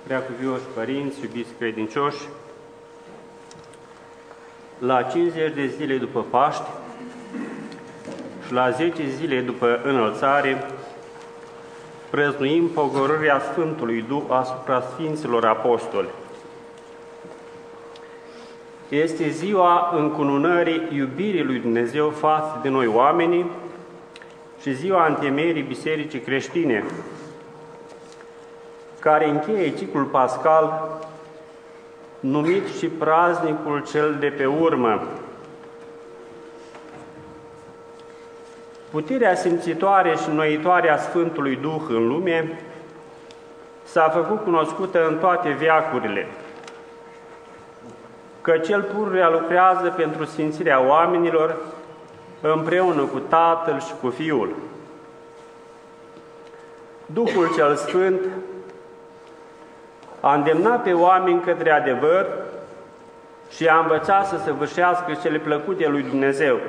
Preacuvioși părinți, iubiți credincioși, la 50 de zile după Paști și la 10 zile după înălțare, prăznuim pogorârea Sfântului Duh asupra Sfinților Apostoli. Este ziua încununării iubirii lui Dumnezeu față de noi oamenii și ziua întemeierii Bisericii creștine, care încheie ciclul pascal, numit și praznicul cel de pe urmă. Puterea simțitoare și înnoitoare a Sfântului Duh în lume s-a făcut cunoscută în toate veacurile, că Cel pururea lucrează pentru sfințirea oamenilor împreună cu Tatăl și cu Fiul. Duhul cel Sfânt a îndemnat pe oameni către adevăr și a învățat să săvârșească cele plăcute lui Dumnezeu.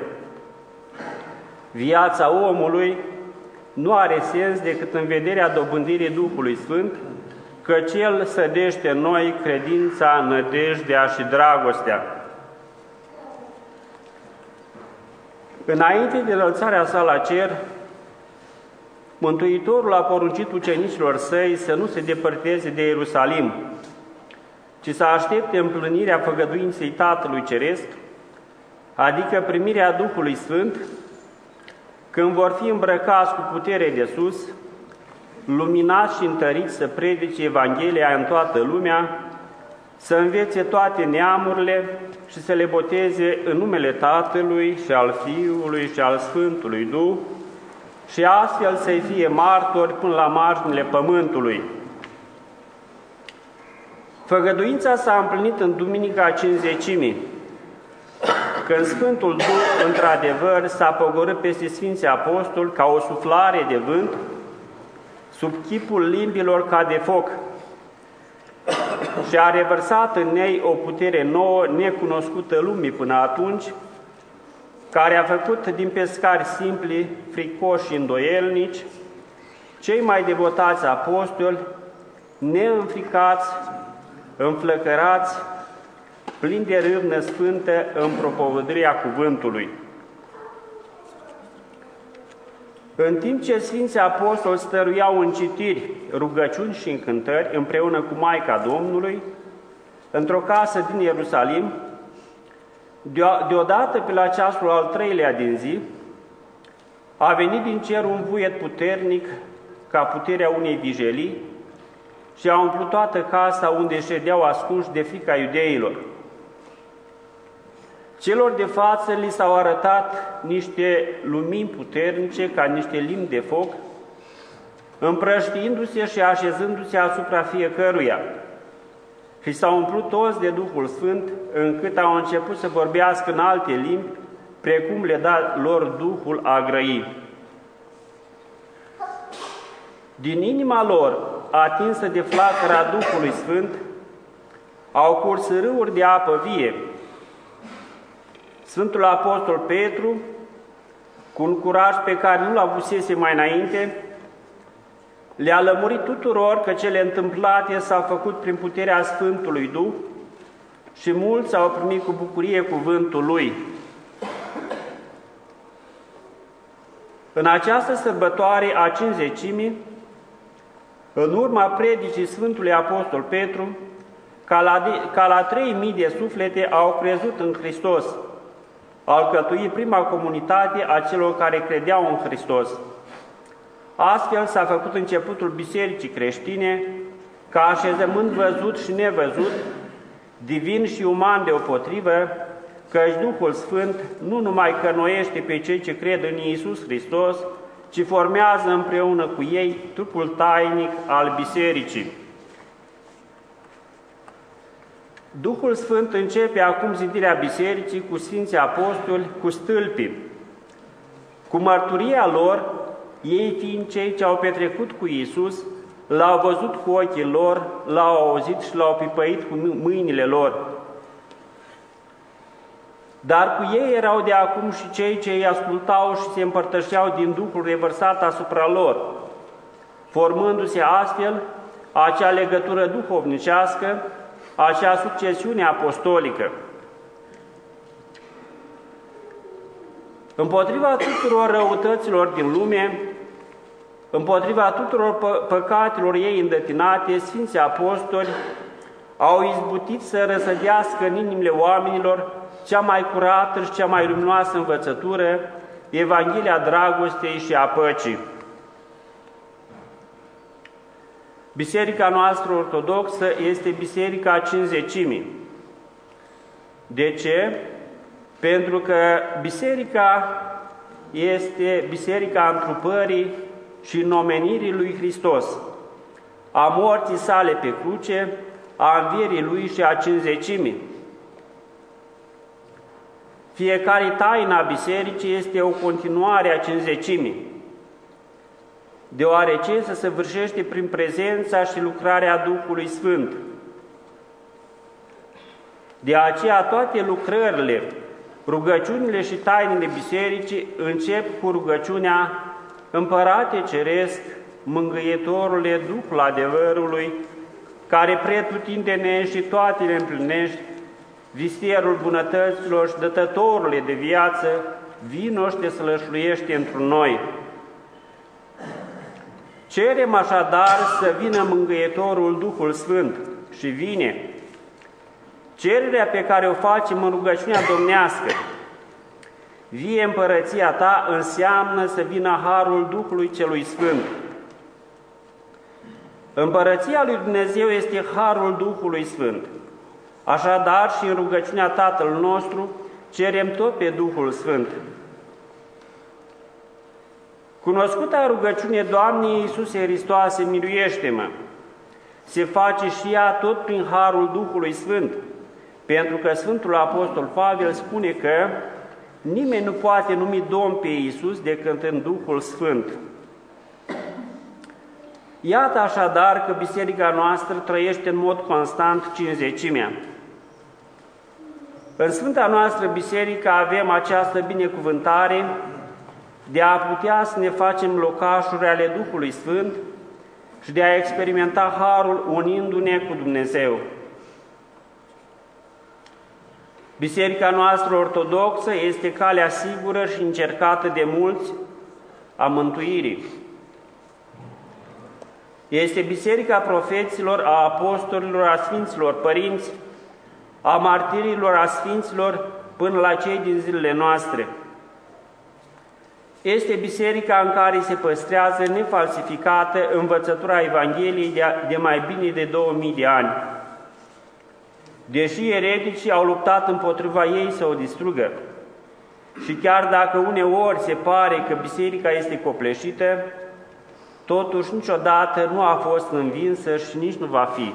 Viața omului nu are sens decât în vederea dobândirii Duhului Sfânt, căci El sădește în noi credința, nădejdea și dragostea. Înainte de înălțarea sa la cer, Mântuitorul a poruncit ucenicilor săi să nu se depărteze de Ierusalim, ci să aștepte împlinirea făgăduinței Tatălui Ceresc, adică primirea Duhului Sfânt, când vor fi îmbrăcați cu putere de sus, luminați și întăriți să predice Evanghelia în toată lumea, să învețe toate neamurile și să le boteze în numele Tatălui și al Fiului și al Sfântului Duh, și astfel să-i fie martori până la marginile pământului. Făgăduința s-a împlinit în Duminica Cincizecimii, când Sfântul Duh, într-adevăr, s-a pogorât peste Sfinții Apostoli ca o suflare de vânt, sub chipul limbilor ca de foc, și a revărsat în ei o putere nouă, necunoscută lumii până atunci, care a făcut din pescari simpli, fricoși și îndoielnici, cei mai devotați apostoli, neînfricați, înflăcărați, plini de râvnă sfântă în propovăduirea cuvântului. În timp ce Sfinții Apostoli stăruiau în citiri, rugăciuni și încântări împreună cu Maica Domnului, într-o casă din Ierusalim, deodată pe la ceasul al 3-lea din zi, a venit din cer un vuiet puternic, ca puterea unei vijelii, și a umplut toată casa unde ședeau ascunși de frica iudeilor. Celor de față li s-au arătat niște lumini puternice, ca niște limbi de foc, împrăștiindu-se și așezându-se asupra fiecăruia. Și s-au umplut toți de Duhul Sfânt, încât au început să vorbească în alte limbi, precum le da lor Duhul a grăi. Din inima lor, atinsă de flacăra Duhului Sfânt, au curs râuri de apă vie. Sfântul Apostol Petru, cu un curaj pe care nu l-avusese mai înainte, le-a lămurit tuturor că cele întâmplate s-au făcut prin puterea Sfântului Duh și mulți au primit cu bucurie cuvântul Lui. În această sărbătoare a Cincizecimii, în urma predicii Sfântului Apostol Petru, ca la 3.000 de suflete au crezut în Hristos, au alcătuit prima comunitate a celor care credeau în Hristos. Astfel s-a făcut începutul Bisericii creștine, ca așezământ văzut și nevăzut, divin și uman deopotrivă, căci Duhul Sfânt nu numai că înnoiește pe cei ce cred în Iisus Hristos, ci formează împreună cu ei trupul tainic al Bisericii. Duhul Sfânt începe acum zidirea Bisericii cu Sfinții Apostoli, cu stâlpii. Cu mărturia lor, ei fiind cei ce au petrecut cu Iisus, l-au văzut cu ochii lor, l-au auzit și l-au pipăit cu mâinile lor. Dar cu ei erau de acum și cei ce îi ascultau și se împărtășeau din Duhul revărsat asupra lor, formându-se astfel acea legătură duhovnicească, acea succesiune apostolică. Împotriva tuturor răutăților din lume, împotriva tuturor păcatelor ei îndătinate, Sfinții Apostoli au izbutit să răsădească în inimile oamenilor cea mai curată și cea mai luminoasă învățătură, Evanghelia dragostei și a păcii. Biserica noastră ortodoxă este Biserica Cincizecimii. De ce? Pentru că biserica este biserica întrupării și nomenirii lui Hristos, a morții sale pe cruce, a învierii lui și a Cincizecimii. Fiecare taină a bisericii este o continuare a Cincizecimii, deoarece se săvârșește prin prezența și lucrarea Duhului Sfânt. De aceea toate lucrările, rugăciunile și tainele bisericii încep cu rugăciunea: Împărate Ceresc, Mângâietorule, Duhul adevărului, care pretutindene și toate le împlinești, vistierul bunătăților și dătătorule de viață, vino și te slășluiește întru noi. Cerem așadar să vină Mângâietorul Duhul Sfânt și vine. Cererea pe care o facem în rugăciunea domnească, vie împărăția ta, înseamnă să vină harul Duhului Celui Sfânt. Împărăția lui Dumnezeu este harul Duhului Sfânt. Așadar și în rugăciunea Tatăl nostru cerem tot pe Duhul Sfânt. Cunoscuta rugăciune Doamnei Iisuse Hristoase, miluiește-mă, se face și ea tot prin harul Duhului Sfânt, pentru că Sfântul Apostol Pavel spune că nimeni nu poate numi Domn pe Iisus decât în Duhul Sfânt. Iată așadar că biserica noastră trăiește în mod constant Cincizecimea. În Sfânta noastră biserică avem această binecuvântare de a putea să ne facem locașuri ale Duhului Sfânt și de a experimenta harul unindu-ne cu Dumnezeu. Biserica noastră ortodoxă este calea sigură și încercată de mulți a mântuirii. Este biserica profeților, a apostolilor, a sfinților părinți, a martirilor, a sfinților, până la cei din zilele noastre. Este biserica în care se păstrează nefalsificată învățătura Evangheliei de mai bine de 2000 de ani. Deși ereticii au luptat împotriva ei să o distrugă, și chiar dacă uneori se pare că biserica este copleșită, totuși niciodată nu a fost învinsă și nici nu va fi.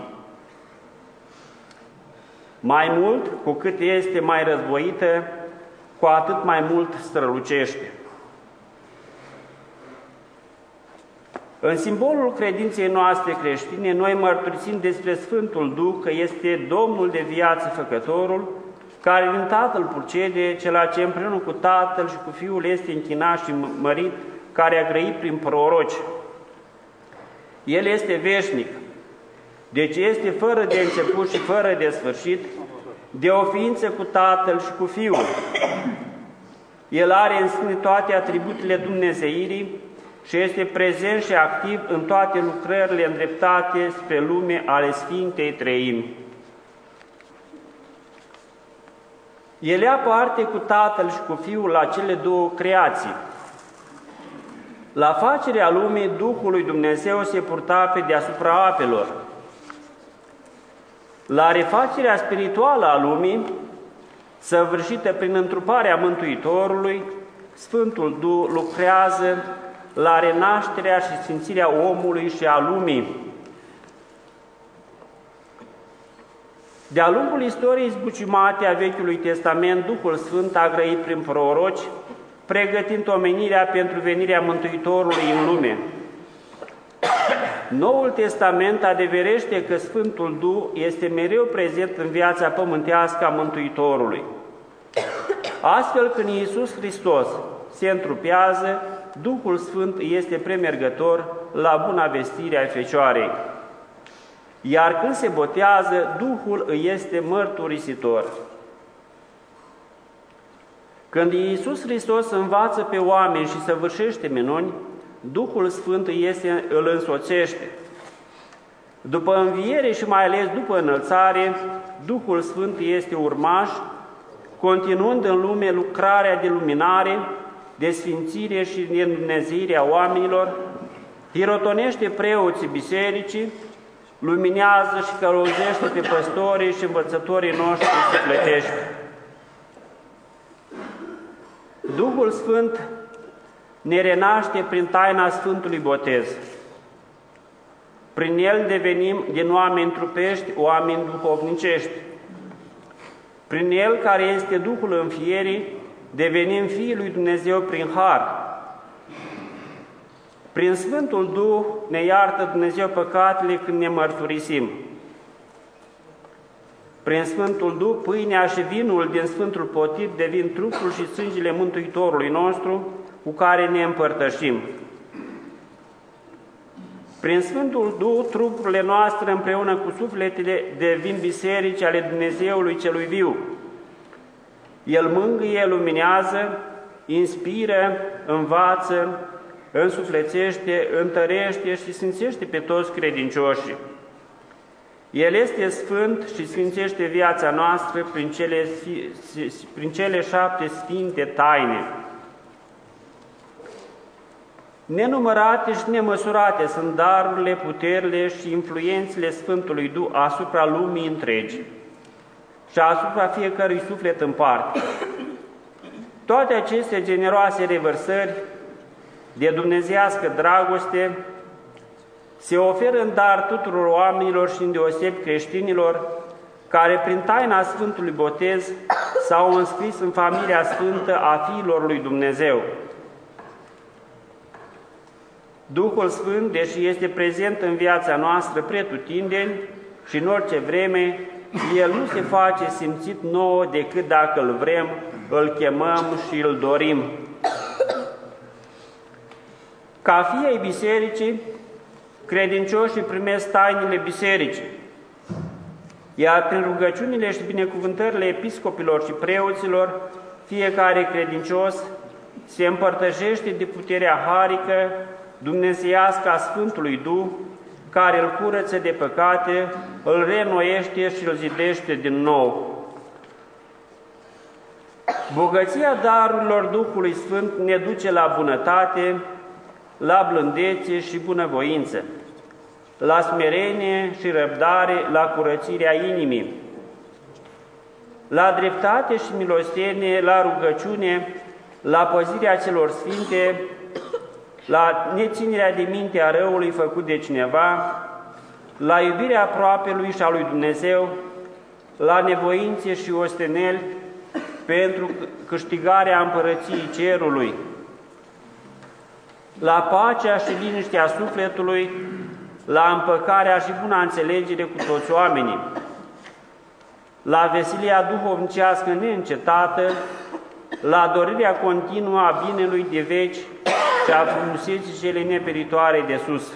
Mai mult, cu cât este mai războită, cu atât mai mult strălucește. În simbolul credinței noastre creștine, noi mărturisim despre Sfântul Duh că este Domnul de viață Făcătorul, care din Tatăl purcede, cel ce împreună cu Tatăl și cu Fiul este închinat și mărit, care a grăit prin proroci. El este veșnic, deci este fără de început și fără de sfârșit, de o ființă cu Tatăl și cu Fiul. El are în sine toate atributele dumnezeirii și este prezent și activ în toate lucrările îndreptate spre lume ale Sfintei Treimi. El ia parte cu Tatăl și cu Fiul la cele două creații. La facerea lumii, Duhul lui Dumnezeu se purta pe deasupra apelor. La refacerea spirituală a lumii, săvârșită prin întruparea Mântuitorului, Sfântul Duh lucrează la renașterea și sfințirea omului și a lumii. De-a lungul istoriei zbuciumate a Vechiului Testament, Duhul Sfânt a grăit prin proroci, pregătind omenirea pentru venirea Mântuitorului în lume. Noul Testament adeverește că Sfântul Duh este mereu prezent în viața pământească a Mântuitorului. Astfel, când Iisus Hristos se întrupează, Duhul Sfânt este premergător la buna vestire a Fecioarei. iar când se botează, Duhul îi este mărturisitor. Când Iisus Hristos învață pe oameni și săvârșește minuni, Duhul Sfânt îl însoțește. După înviere și mai ales după înălțare, Duhul Sfânt este urmaș, continuând în lume lucrarea de luminare, de sfințire și de îndumnezeire a oamenilor, hirotonește preoții bisericii, luminează și călăuzește pe păstorii și învățătorii noștri sufletești. Duhul Sfânt ne renaște prin taina Sfântului Botez. Prin el devenim din oameni trupești, oameni duhovnicești. Prin el, care este Duhul înfierii, devenim Fiii lui Dumnezeu prin har. Prin Sfântul Duh ne iartă Dumnezeu păcatele când ne mărturisim. Prin Sfântul Duh, pâinea și vinul din Sfântul Potir devin trupul și sângele Mântuitorului nostru, cu care ne împărtășim. Prin Sfântul Duh, trupurile noastre împreună cu sufletele devin biserici ale Dumnezeului Celui Viu. El mângâie, luminează, inspiră, învață, însuflețește, întărește și sfințește pe toți credincioșii. El este sfânt și sfințește viața noastră prin cele 7 sfinte taine. Nenumărate și nemăsurate sunt darurile, puterile și influențele Sfântului Duh asupra lumii întregi și asupra fiecărui suflet în parte. Toate aceste generoase revărsări de dumnezeiască dragoste se oferă în dar tuturor oamenilor și îndeosebi creștinilor care prin taina Sfântului Botez s-au înscris în familia sfântă a fiilor lui Dumnezeu. Duhul Sfânt, deși este prezent în viața noastră pretutindeni și în orice vreme, El nu se face simțit nouă decât dacă îl vrem, îl chemăm și îl dorim. Ca fii ai bisericii, credincioșii primesc tainele bisericii, iar prin rugăciunile și binecuvântările episcopilor și preoților, fiecare credincios se împărtășește de puterea harică dumnezeiască a Sfântului Duh, care îl curăță de păcate, îl reînnoiește și îl zidește din nou. Bogăția darurilor Duhului Sfânt ne duce la bunătate, la blândețe și bunăvoință, la smerenie și răbdare, la curățirea inimii, la dreptate și milostenie, la rugăciune, la păzirea celor sfinte, la neținerea de minte a răului făcut de cineva, la iubirea aproapelui și a lui Dumnezeu, la nevoințe și osteneli pentru câștigarea împărăției cerului, la pacea și liniștea sufletului, la împăcarea și buna înțelegere cu toți oamenii, la veselia duhovnicească neîncetată, la dorirea continuă a binelui de veci și a frumuseții cele neperitoare de sus.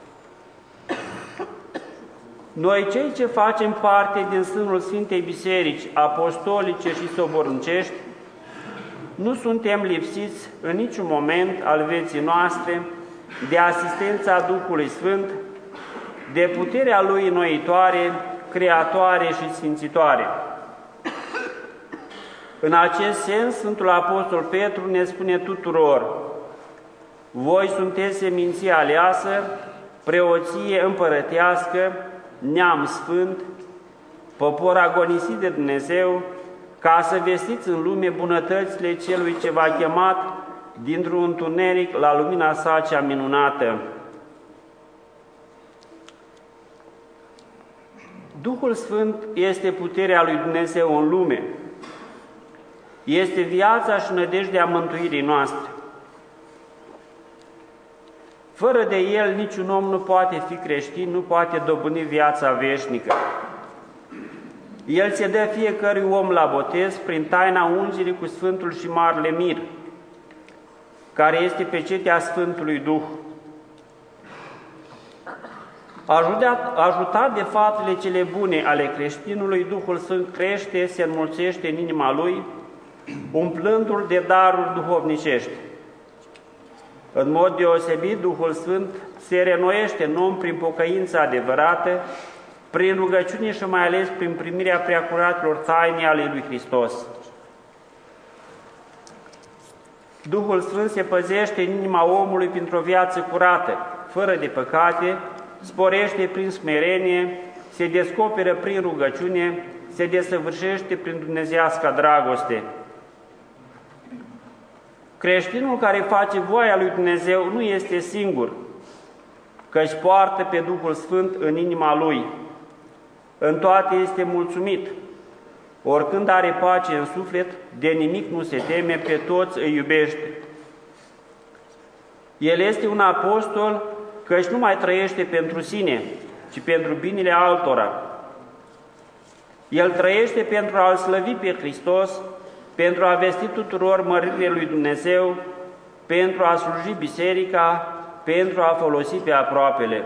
Noi, cei ce facem parte din sânul Sfintei Biserici apostolice și sobornicești, nu suntem lipsiți în niciun moment al vieții noastre de asistența Duhului Sfânt, de puterea Lui înnoitoare, creatoare și sfințitoare. În acest sens, Sfântul Apostol Petru ne spune tuturor: voi sunteți seminție aleasă, preoție împărătească, neam sfânt, popor agonisit de Dumnezeu, ca să vestiți în lume bunătățile Celui ce v-a chemat dintr-un întuneric la lumina sa cea minunată. Duhul Sfânt este puterea lui Dumnezeu în lume, este viața și nădejdea mântuirii noastre. Fără de El, niciun om nu poate fi creștin, nu poate dobândi viața veșnică. El se dă fiecărui om la botez prin taina ungerii cu Sfântul și Marele Mir, care este pecetea Sfântului Duh. Ajutat de faptele cele bune ale creștinului, Duhul Sfânt crește, se înmulțește în inima lui, umplându-l de daruri duhovnicești. În mod deosebit, Duhul Sfânt se reînnoiește în om prin pocăința adevărată, prin rugăciune și mai ales prin primirea preacuratelor taine ale lui Hristos. Duhul Sfânt se păzește în inima omului printr-o viață curată, fără de păcate, sporește prin smerenie, se descoperă prin rugăciune, se desăvârșește prin dumnezeiasca dragoste. Creștinul care face voia lui Dumnezeu nu este singur, căci poartă pe Duhul Sfânt în inima lui. În toate este mulțumit. Oricând are pace în suflet, de nimic nu se teme, pe toți îi iubește. El este un apostol, căci nu mai trăiește pentru sine, ci pentru binele altora. El trăiește pentru a-L slăvi pe Hristos, pentru a vesti tuturor măririle lui Dumnezeu, pentru a sluji biserica, pentru a folosi pe aproapele.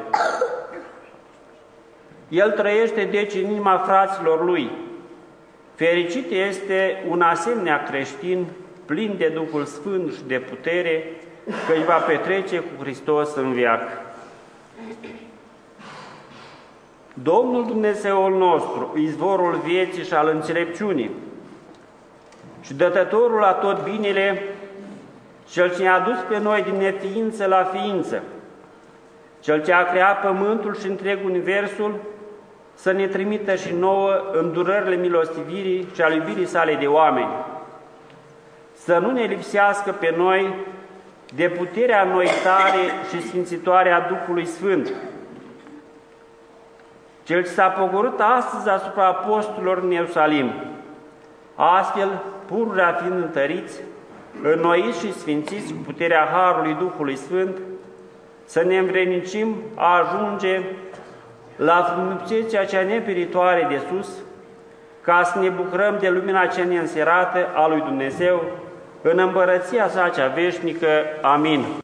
El trăiește deci în inima fraților lui. Fericit este un asemenea creștin, plin de Duhul Sfânt și de putere, că își va petrece cu Hristos în veac. Domnul Dumnezeul nostru, izvorul vieții și al înțelepciunii și dătătorul la tot binele, Cel ce ne-a dus pe noi din neființă la ființă, Cel ce a creat pământul și întreg universul, să ne trimită și nouă îndurările milostivirii și al iubirii sale de oameni, să nu ne lipsească pe noi de puterea înnoitare și sfințitoare a Duhului Sfânt, Cel ce s-a pogorât astăzi asupra apostolilor în Ierusalim, astfel, pururea fiind întăriți, înnoiți și sfințiți cu puterea Harului Duhului Sfânt, să ne învrednicim a ajunge la frumusețea cea nepieritoare de sus, ca să ne bucurăm de lumina cea neînserată a lui Dumnezeu în împărăția sa cea veșnică. Amin.